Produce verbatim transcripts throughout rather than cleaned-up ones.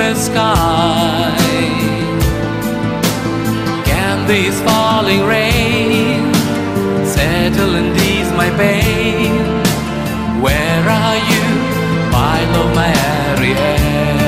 the sky. Can this falling rain settle and ease my pain? Where are you, my love, my Ariel?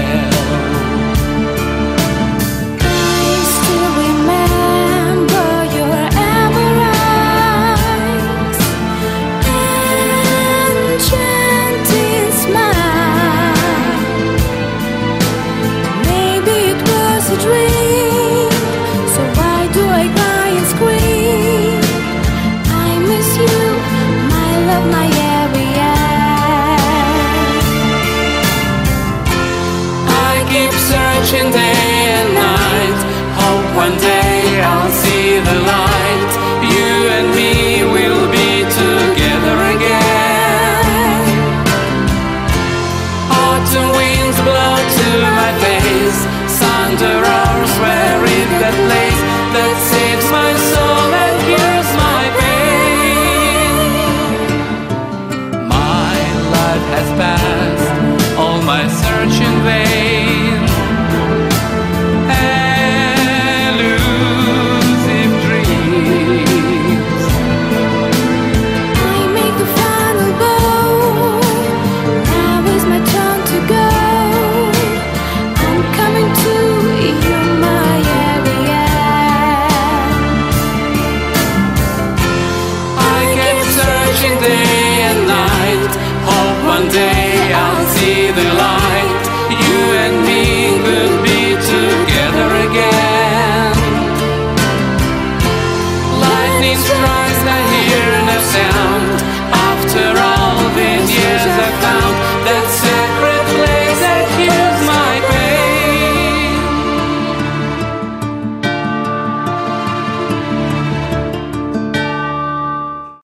Day and night, hope one day I'll see the light. You and me will be together again. Autumn winds blow to my face, thunder roars where in that place that saves my soul and cures my pain. My life has passed, all my searching vain.